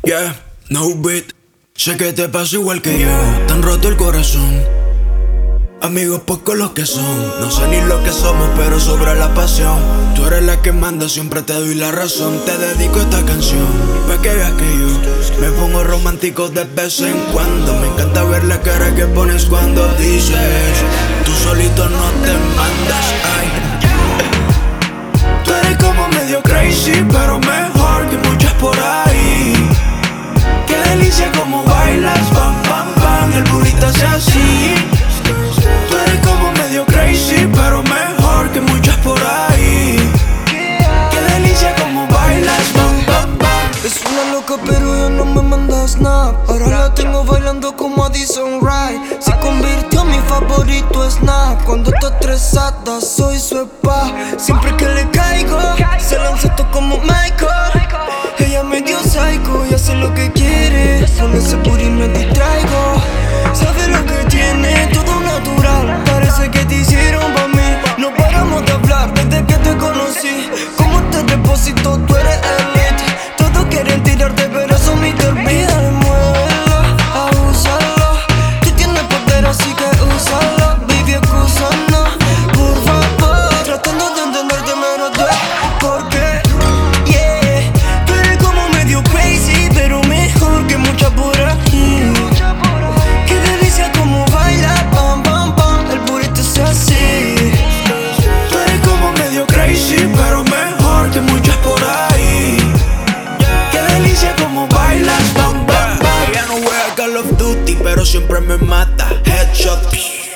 Yeah, no beat. Sé que te pasa igual que yo. Tan roto el corazón. Amigos pocos los que son. No sé ni lo que somos, pero sobra la pasión. Tú eres la que manda, siempre te doy la razón. Te dedico esta canción pa' que veas que yo me pongo romántico de vez en cuando. Me encanta ver la cara que pones cuando dices tú solito no te mandas. Ay, tú eres como medio crazy, pero mejor que muchas por ahí. Qué delicia como bailas, bam, bam, bam. El burrito hace así. Tú eres como medio crazy, pero mejor que muchas por ahí. Qué delicia como bailas, bam, bam, bam. Es una loca pero ya no me manda snap. Ahora la tengo bailando como Addison Rae. Se convirtió en mi favorito snap. Cuando está estresada soy su spa. Siempre que le caigo se lanza esto como Michael. Ella me dio psycho y hace lo que quiere. Con ese booty me distraigo. Sabe lo que tiene, todo natural. Parece que te hicieron pa' mí. No paramos de hablar desde que te conocí. Como te deposito, tú eres elite. Todos quieren tirarte, pero eso me termina. Muévelo, abúsalo. Tú tienes poder, así que úsalo. Baby, excúsanos, por favor. Tratando de entenderte, pero tú porque yeah. Tú eres como medio crazy, pero mejor que muchas por aquí. Qué delicia como baila, bam, bam, bam. El burrito se así. Tú eres como medio crazy, pero mejor que muchas por ahí. Qué delicia como bailas, bam, bam, bam. Ella no juega Call of Duty, pero siempre me mata. Headshot.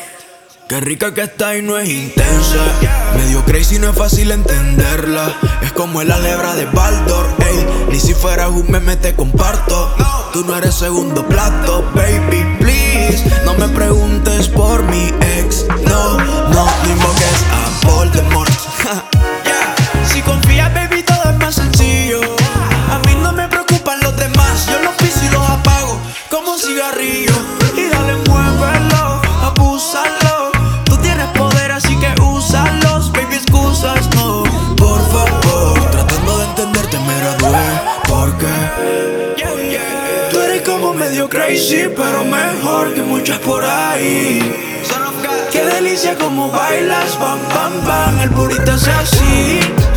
Qué rica que está y no es intensa. Medio crazy, no es fácil entenderla. Es como el álgebra de Baldor, ey. Ni si fueras un meme te comparto. Tú no eres segundo plato, baby, please. No me preguntes por mi ex. No, no invoques a Voldemort. Yeah. Si confías, baby, todo es más sencillo. A mí no me preocupan los demás. Yo los piso y los apago como un cigarrillo. Y dale, muévelo, abúsalo. Tú tienes poder, así que úsalos. Baby, excusas, no. Por favor, tratando de entenderte me gradué. Porque tú eres como medio crazy, pero mejor que muchas por ahí. Qué delicia como bailas, bam, bam, bam. El burrito hace así.